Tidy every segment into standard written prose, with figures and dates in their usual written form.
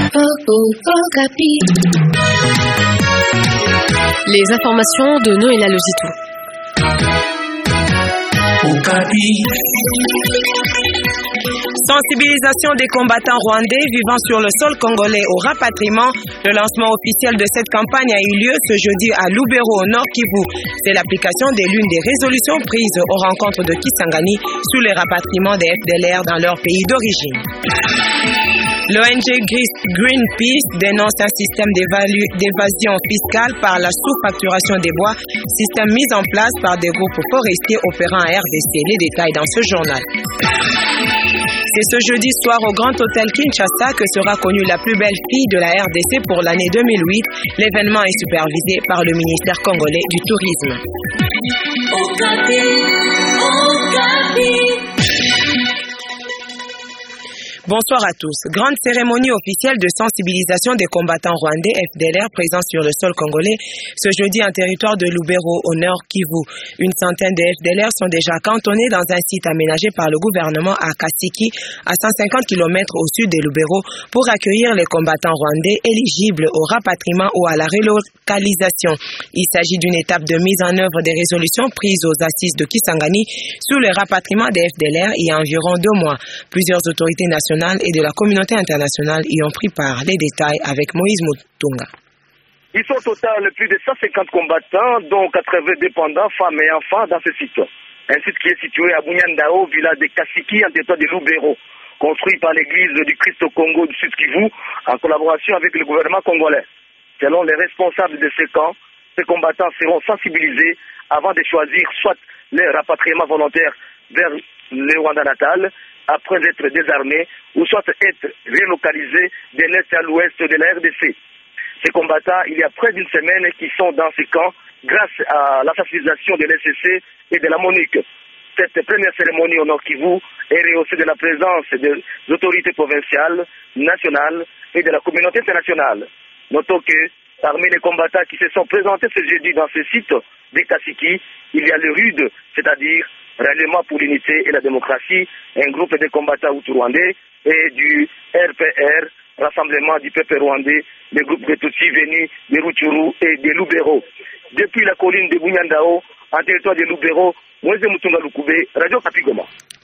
Les informations de Noëlla Lozitou. Sensibilisation des combattants rwandais vivant sur le sol congolais au rapatriement. Le lancement officiel de cette campagne a eu lieu ce jeudi à Lubero au Nord Kivu. C'est l'application de l'une des résolutions prises aux rencontres de Kisangani sous les rapatriements des FDLR dans leur pays d'origine. L'ONG Greenpeace dénonce un système d'évasion fiscale par la sous-facturation des bois, système mis en place par des groupes forestiers opérant à RDC. Les détails dans ce journal. C'est ce jeudi soir au Grand Hôtel Kinshasa que sera connue la plus belle fille de la RDC pour l'année 2008. L'événement est supervisé par le ministère congolais du Tourisme. Bonsoir à tous. Grande cérémonie officielle de sensibilisation des combattants rwandais FDLR présents sur le sol congolais ce jeudi en territoire de Lubero au Nord Kivu. Une centaine de FDLR sont déjà cantonnés dans un site aménagé par le gouvernement à Kasiki, à 150 km au sud de Lubero, pour accueillir les combattants rwandais éligibles au rapatriement ou à la relocalisation. Il s'agit d'une étape de mise en œuvre des résolutions prises aux assises de Kisangani sous le rapatriement des FDLR il y a environ 2 mois. Plusieurs autorités nationales et de la communauté internationale y ont pris part. Les détails avec Moïse Mutunga. Ils sont au total plus de 150 combattants, dont 80 dépendants, femmes et enfants dans ce site. Un site qui est situé à Bunyandao, village de Kasiki, en territoire de Lubero, construit par l'église du Christ au Congo du Sud Kivu, en collaboration avec le gouvernement congolais. Selon les responsables de ce camp, ces combattants seront sensibilisés avant de choisir soit les rapatriements volontaires vers le Rwanda natal, après être désarmés, ou soit être relocalisés de l'Est à l'Ouest de la RDC. Ces combattants, il y a près d'une semaine, qui sont dans ces camps grâce à la sensibilisation de l'SCC et de la MONUC. Cette première cérémonie au Nord Kivu est rehaussée de la présence des autorités provinciales, nationales et de la communauté internationale. Notons que parmi les combattants qui se sont présentés ce jeudi dans ce site de Kasiki, il y a le RUD, c'est-à-dire Ralliement pour l'unité et la démocratie, un groupe de combattants rwandais, et du RPR, Rassemblement du peuple rwandais, le groupe de Tutsis venus de Rutshuru et de Lubero. Depuis la colline de Bunyandao, en territoire de Lubero, Moïse Mutunga Lukube, Radio Kapigoma.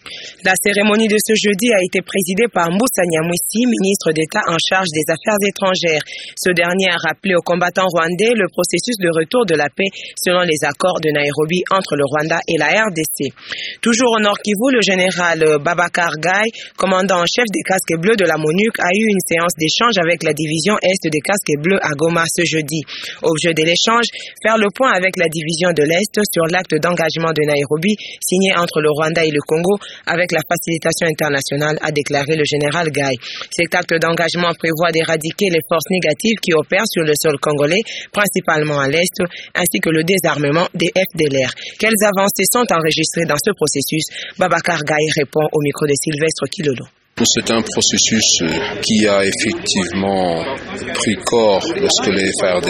La cérémonie de ce jeudi a été présidée par Moussa Nyamwisi, ministre d'État en charge des Affaires étrangères. Ce dernier a rappelé aux combattants rwandais le processus de retour de la paix selon les accords de Nairobi entre le Rwanda et la RDC. Toujours au Nord Kivu, le général Babakar Gaye, commandant en chef des casques bleus de la MONUC, a eu une séance d'échange avec la division Est des casques bleus à Goma ce jeudi. Objet de l'échange, faire le point avec la division de l'Est sur l'acte d'engagement de Nairobi signé entre le Rwanda et le Congo avec la facilitation internationale, a déclaré le général Gaye. Cet acte d'engagement prévoit d'éradiquer les forces négatives qui opèrent sur le sol congolais, principalement à l'Est, ainsi que le désarmement des FDLR. Quelles avancées sont enregistrées dans ce processus? Babakar Gaye répond au micro de Sylvestre Kilolo. C'est un processus qui a effectivement pris corps lorsque les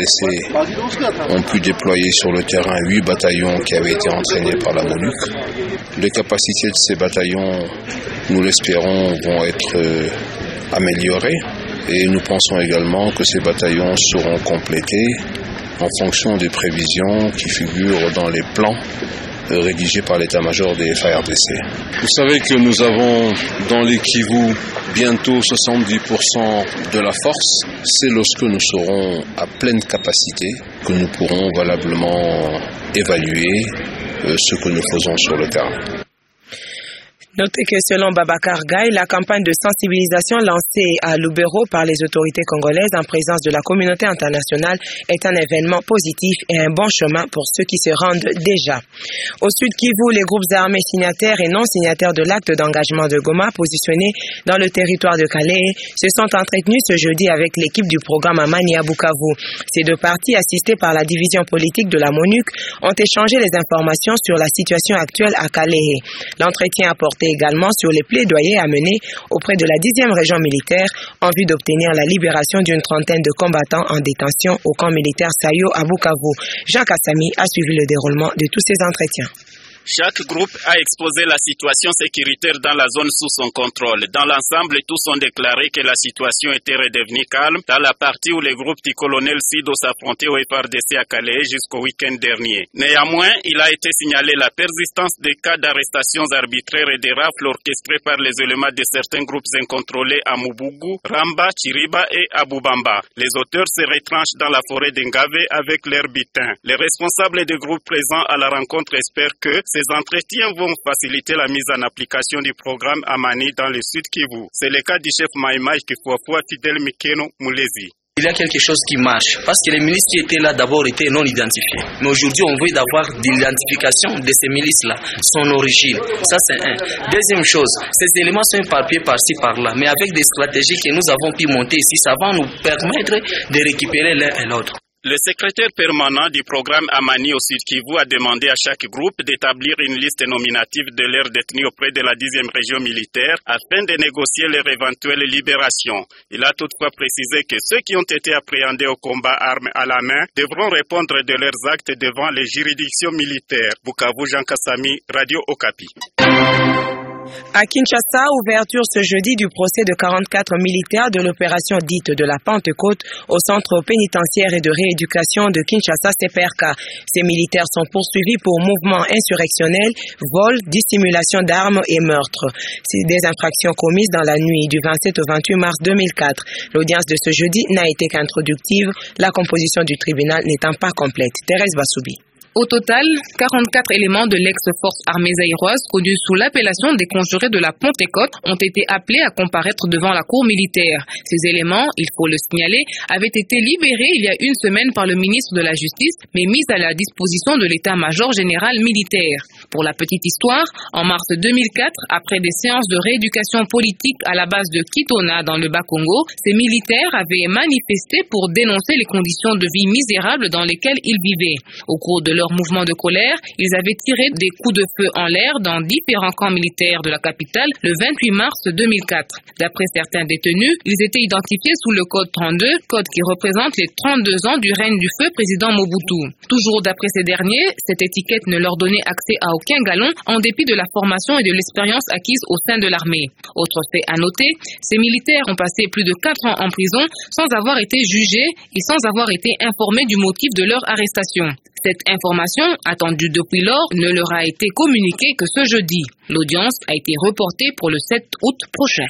FARDC ont pu déployer sur le terrain 8 bataillons qui avaient été entraînés par la MONUC. Les capacités de ces bataillons, nous l'espérons, vont être améliorées et nous pensons également que ces bataillons seront complétés en fonction des prévisions qui figurent dans les plans rédigé par l'état-major des FARDC. Vous savez que nous avons dans les Kivu bientôt 70% de la force. C'est lorsque nous serons à pleine capacité que nous pourrons valablement évaluer ce que nous faisons sur le terrain. Notez que selon Babakar Gaye, la campagne de sensibilisation lancée à Lubero par les autorités congolaises en présence de la communauté internationale est un événement positif et un bon chemin pour ceux qui se rendent déjà. Au sud Kivu, les groupes armés signataires et non signataires de l'acte d'engagement de Goma positionnés dans le territoire de Calais se sont entretenus ce jeudi avec l'équipe du programme Amani à Bukavu. Ces deux parties, assistées par la division politique de la MONUC, ont échangé les informations sur la situation actuelle à Calais. L'entretien a porté également sur les plaidoyers à mener auprès de la 10e région militaire en vue d'obtenir la libération d'une trentaine de combattants en détention au camp militaire Sayo à Bukavu. Jacques Assami a suivi le déroulement de tous ces entretiens. Chaque groupe a exposé la situation sécuritaire dans la zone sous son contrôle. Dans l'ensemble, tous ont déclaré que la situation était redevenue calme dans la partie où les groupes du colonel Sido s'affrontaient au FRDC à Calais jusqu'au week-end dernier. Néanmoins, il a été signalé la persistance des cas d'arrestations arbitraires et des rafles orchestrées par les éléments de certains groupes incontrôlés à Mubugu, Ramba, Chiriba et Aboubamba. Les auteurs se retranchent dans la forêt d'Engave avec leurs butins. Les responsables des groupes présents à la rencontre espèrent que ces entretiens vont faciliter la mise en application du programme Amani dans le Sud Kivu. C'est le cas du chef Maïmaï Kifuafua Fidel Mikeno Moulezi. Il y a quelque chose qui marche, parce que les milices qui étaient là d'abord étaient non identifiées. Mais aujourd'hui, on veut d'avoir l'identification de ces milices-là, son origine. Ça, c'est un. Deuxième chose, ces éléments sont éparpillés par-ci, par-là, mais avec des stratégies que nous avons pu monter ici, ça va nous permettre de récupérer l'un et l'autre. Le secrétaire permanent du programme Amani au Sud Kivu a demandé à chaque groupe d'établir une liste nominative de leurs détenus auprès de la 10e région militaire afin de négocier leur éventuelle libération. Il a toutefois précisé que ceux qui ont été appréhendés au combat armes à la main devront répondre de leurs actes devant les juridictions militaires. Bukavu, Jean Kassami, Radio Okapi. À Kinshasa, ouverture ce jeudi du procès de 44 militaires de l'opération dite de la Pentecôte au centre pénitentiaire et de rééducation de Kinshasa CPRK. Ces militaires sont poursuivis pour mouvements insurrectionnels, vol, dissimulation d'armes et meurtre. C'est des infractions commises dans la nuit du 27 au 28 mars 2004. L'audience de ce jeudi n'a été qu'introductive, la composition du tribunal n'étant pas complète. Thérèse Bassoubi. Au total, 44 éléments de l'ex-force armée zaïroise, connus sous l'appellation des conjurés de la Pentecôte, ont été appelés à comparaître devant la cour militaire. Ces éléments, il faut le signaler, avaient été libérés il y a une semaine par le ministre de la Justice, mais mis à la disposition de l'état-major général militaire. Pour la petite histoire, en mars 2004, après des séances de rééducation politique à la base de Kitona dans le Bas-Congo, ces militaires avaient manifesté pour dénoncer les conditions de vie misérables dans lesquelles ils vivaient. Au cours de leur mouvement de colère, ils avaient tiré des coups de feu en l'air dans différents camps militaires de la capitale le 28 mars 2004. D'après certains détenus, ils étaient identifiés sous le code 32, code qui représente les 32 ans du règne du feu président Mobutu. Toujours d'après ces derniers, cette étiquette ne leur donnait accès à aucun galon en dépit de la formation et de l'expérience acquise au sein de l'armée. Autre fait à noter, ces militaires ont passé plus de 4 ans en prison sans avoir été jugés et sans avoir été informés du motif de leur arrestation. Cette information, attendue depuis lors, ne leur a été communiquée que ce jeudi. L'audience a été reportée pour le 7 août prochain.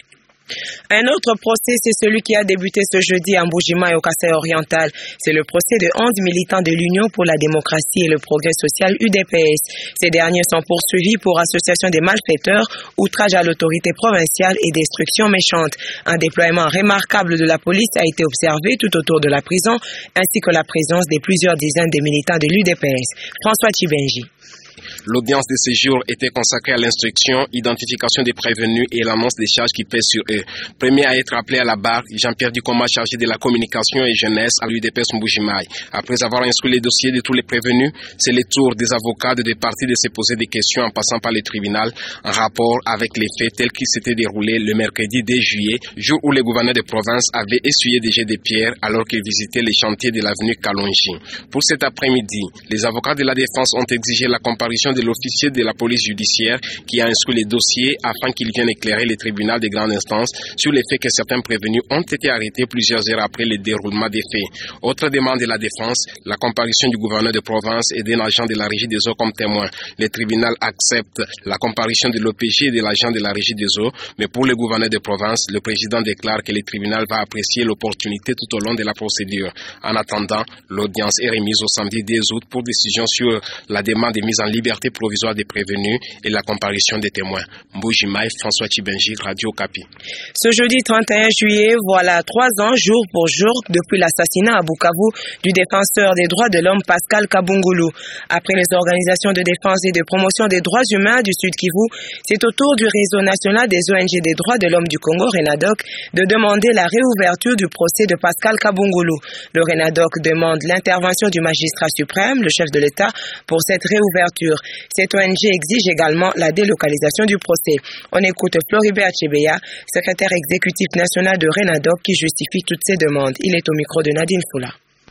Un autre procès, c'est celui qui a débuté ce jeudi à Mbujima et au Kasaï oriental. C'est le procès de 11 militants de l'Union pour la démocratie et le progrès social UDPS. Ces derniers sont poursuivis pour association des malfaiteurs, outrage à l'autorité provinciale et destruction méchante. Un déploiement remarquable de la police a été observé tout autour de la prison, ainsi que la présence de plusieurs dizaines de militants de l'UDPS. François Chibenji. L'audience de ce jour était consacrée à l'instruction, identification des prévenus et l'annonce des charges qui pèsent sur eux. Premier à être appelé à la barre, Jean-Pierre Ducoma, chargé de la communication et jeunesse à l'UDPS Mbujimai. Après avoir instruit les dossiers de tous les prévenus, c'est le tour des avocats de deux parties de se poser des questions en passant par le tribunal en rapport avec les faits tels qu'ils s'étaient déroulés le mercredi 2 juillet, jour où le gouverneur de province avait essuyé des jets de pierre alors qu'il visitait les chantiers de l'avenue Kalonji. Pour cet après-midi, les avocats de la défense ont exigé la comparution de l'officier de la police judiciaire qui a instruit les dossiers afin qu'il vienne éclairer les tribunaux de grande instance sur les faits que certains prévenus ont été arrêtés plusieurs heures après le déroulement des faits. Autre demande de la défense, la comparution du gouverneur de province et d'un agent de la régie des eaux comme témoin. Le tribunal accepte la comparution de l'OPG et de l'agent de la régie des eaux, mais pour le gouverneur de province, le président déclare que le tribunal va apprécier l'opportunité tout au long de la procédure. En attendant, l'audience est remise au samedi 10 août pour décision sur la demande de mise en liberté provisoire des prévenus et la comparution des témoins. Mbujimai, François Chibenji, Radio Okapi. Ce jeudi 31 juillet, voilà 3 ans, jour pour jour, depuis l'assassinat à Bukavu du défenseur des droits de l'homme Pascal Kabungulu. Après les organisations de défense et de promotion des droits humains du Sud Kivu, c'est au tour du réseau national des ONG des droits de l'homme du Congo, RENADOC, de demander la réouverture du procès de Pascal Kabungulu. Le RENADOC demande l'intervention du magistrat suprême, le chef de l'État, pour cette réouverture. Cette ONG exige également la délocalisation du procès. On écoute Floribert Chebeya, secrétaire exécutif national de RENADOC, qui justifie toutes ces demandes. Il est au micro de Nadine Foula.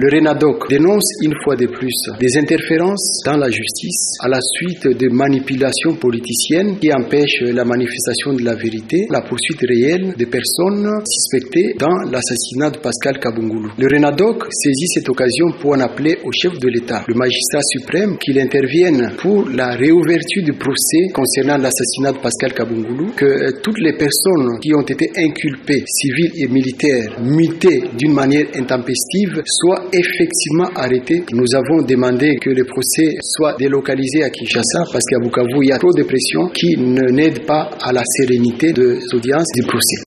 Le RENADOC dénonce une fois de plus des interférences dans la justice à la suite de manipulations politiciennes qui empêchent la manifestation de la vérité, la poursuite réelle des personnes suspectées dans l'assassinat de Pascal Kabungulu. Le RENADOC saisit cette occasion pour en appeler au chef de l'État, le magistrat suprême, qu'il intervienne pour la réouverture du procès concernant l'assassinat de Pascal Kabungulu, que toutes les personnes qui ont été inculpées, civiles et militaires, mutées d'une manière intempestive, soient effectivement arrêtées. Nous avons demandé que le procès soit délocalisé à Kinshasa parce qu'à Bukavu, il y a trop de pression qui n'aide pas à la sérénité de l'audience du procès.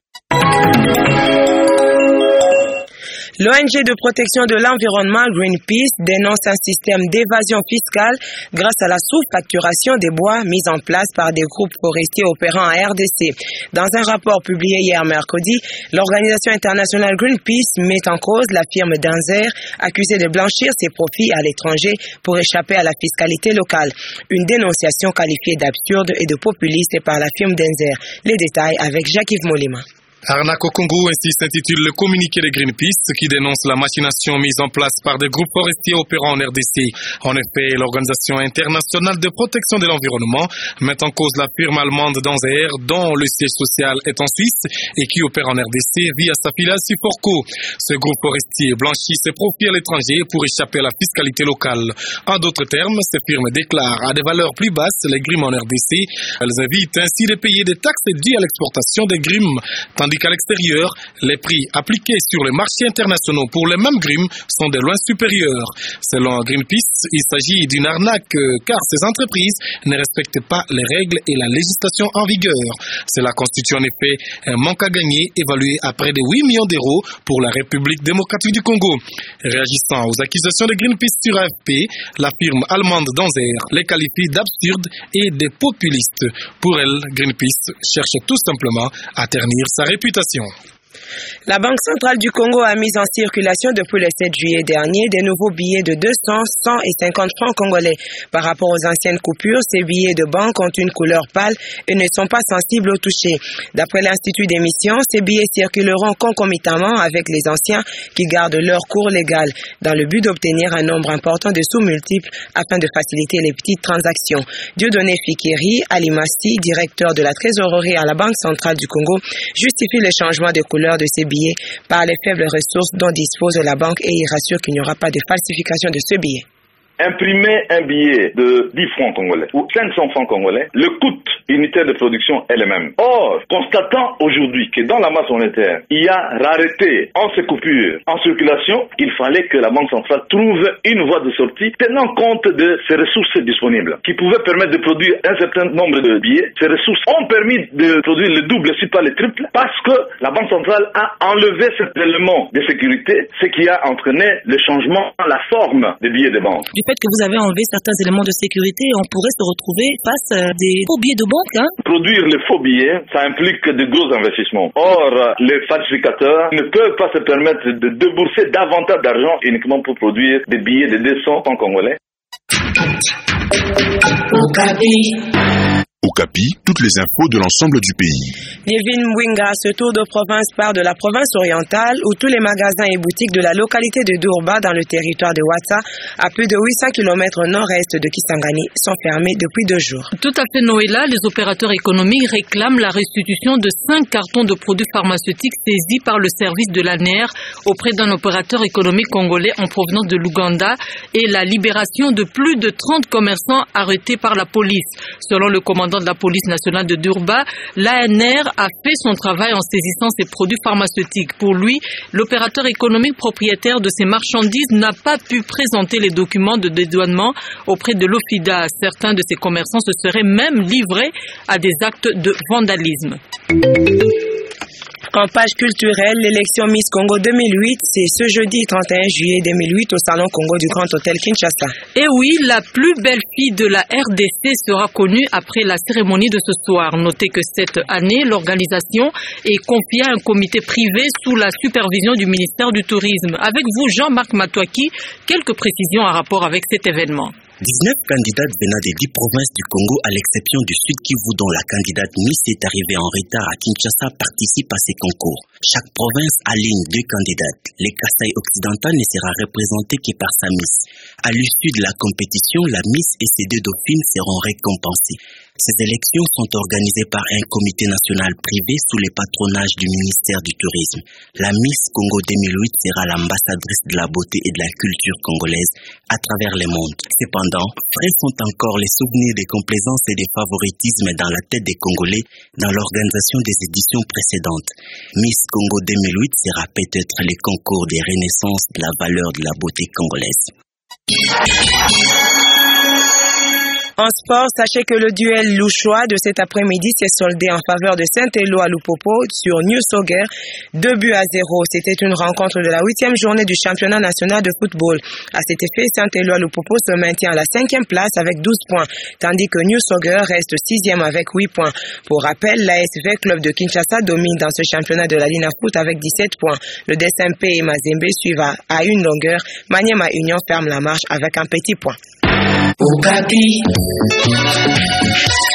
L'ONG de protection de l'environnement Greenpeace dénonce un système d'évasion fiscale grâce à la sous-facturation des bois mis en place par des groupes forestiers opérant en RDC. Dans un rapport publié hier mercredi, l'organisation internationale Greenpeace met en cause la firme Denzer, accusée de blanchir ses profits à l'étranger pour échapper à la fiscalité locale. Une dénonciation qualifiée d'absurde et de populiste par la firme Denzer. Les détails avec Jacques-Yves Molima. Arnaque au Congo, ainsi s'intitule le communiqué de Greenpeace qui dénonce la machination mise en place par des groupes forestiers opérant en RDC. En effet, l'Organisation internationale de protection de l'environnement met en cause la firme allemande Denzer, dont le siège social est en Suisse et qui opère en RDC via sa filiale Suforco. Ce groupe forestier blanchit ses profits à l'étranger pour échapper à la fiscalité locale. En d'autres termes, ces firmes déclarent à des valeurs plus basses les grimes en RDC. Elles évitent ainsi de payer des taxes dues à l'exportation des grimes, tandis qu'à l'extérieur, les prix appliqués sur les marchés internationaux pour les mêmes grimes sont de loin supérieurs. Selon Greenpeace, il s'agit d'une arnaque car ces entreprises ne respectent pas les règles et la législation en vigueur. Cela constitue en effet un manque à gagner évalué à près de 8 millions d'euros pour la République démocratique du Congo. Réagissant aux accusations de Greenpeace sur AFP, la firme allemande Denzer les qualifie d'absurdes et de populistes. Pour elle, Greenpeace cherche tout simplement à ternir sa réputation. La Banque centrale du Congo a mis en circulation depuis le 7 juillet dernier des nouveaux billets de 200, 100 et 50 francs congolais. Par rapport aux anciennes coupures, ces billets de banque ont une couleur pâle et ne sont pas sensibles au toucher. D'après l'Institut d'émission, ces billets circuleront concomitamment avec les anciens qui gardent leur cours légal dans le but d'obtenir un nombre important de sous multiples afin de faciliter les petites transactions. Dieudonné Fikiri Alimassi, directeur de la trésorerie à la Banque centrale du Congo, justifie le changement de couleur de ces billets par les faibles ressources dont dispose la banque et il rassure qu'il n'y aura pas de falsification de ce billet. Imprimer un billet de 10 francs congolais ou 500 francs congolais, le coût unitaire de production est le même. Or, constatant aujourd'hui que dans la masse monétaire, il y a rareté en ces coupures, en circulation, il fallait que la Banque centrale trouve une voie de sortie tenant compte de ces ressources disponibles qui pouvaient permettre de produire un certain nombre de billets. Ces ressources ont permis de produire le double, si pas le triple, parce que la Banque centrale a enlevé cet élément de sécurité, ce qui a entraîné le changement dans la forme des billets de banque. Du fait que vous avez enlevé certains éléments de sécurité, on pourrait se retrouver face à des faux billets de banque. Produire les faux billets, ça implique de gros investissements. Or, les falsificateurs ne peuvent pas se permettre de débourser davantage d'argent uniquement pour produire des billets de 200 francs congolais. Okapi, toutes les infos de l'ensemble du pays. Nievin Mwinga, ce tour de province part de la province orientale où tous les magasins et boutiques de la localité de Durba dans le territoire de Ouatsa, à plus de 800 km nord-est de Kisangani, sont fermés depuis 2 jours. Tout à fait, Noëlla, les opérateurs économiques réclament la restitution de 5 cartons de produits pharmaceutiques saisis par le service de l'ANER auprès d'un opérateur économique congolais en provenance de l'Ouganda et la libération de plus de 30 commerçants arrêtés par la police. Selon le commandant de la police nationale de Durba, l'ANR a fait son travail en saisissant ces produits pharmaceutiques. Pour lui, l'opérateur économique propriétaire de ces marchandises n'a pas pu présenter les documents de dédouanement auprès de l'OFIDA. Certains de ces commerçants se seraient même livrés à des actes de vandalisme. En page culturelle, l'élection Miss Congo 2008, c'est ce jeudi 31 juillet 2008 au Salon Congo du Grand Hôtel Kinshasa. Et oui, la plus belle fille de la RDC sera connue après la cérémonie de ce soir. Notez que cette année, l'organisation est confiée à un comité privé sous la supervision du ministère du Tourisme. Avec vous, Jean-Marc Matouaki, quelques précisions en rapport avec cet événement. 19 candidates venant des 10 provinces du Congo, à l'exception du Sud Kivu, dont la candidate Miss est arrivée en retard à Kinshasa, participe à ces concours. Chaque province aligne 2 candidates. Le Kasai occidental ne sera représenté que par sa Miss. À l'issue de la compétition, la Miss et ses 2 dauphines seront récompensées. Ces élections sont organisées par un comité national privé sous le patronage du ministère du Tourisme. La Miss Congo 2008 sera l'ambassadrice de la beauté et de la culture congolaise à travers le monde. Cependant, frais sont encore les souvenirs des complaisances et des favoritismes dans la tête des Congolais dans l'organisation des éditions précédentes. Miss Congo 2008 sera peut-être le concours des renaissances de la valeur de la beauté congolaise. En sport, sachez que le duel louchois de cet après-midi s'est soldé en faveur de Saint-Éloi à Lupopo sur New Soger, 2-0. C'était une rencontre de la 8e journée du championnat national de football. À cet effet, Saint-Éloi à Lupopo se maintient à la 5e place avec 12 points, tandis que New Soger reste 6e avec 8 points. Pour rappel, l'ASV Club de Kinshasa domine dans ce championnat de la Lina Foot avec 17 points. Le DSMP et Mazembe suivent à une longueur. Maniema Union ferme la marche avec un petit point. Okapi.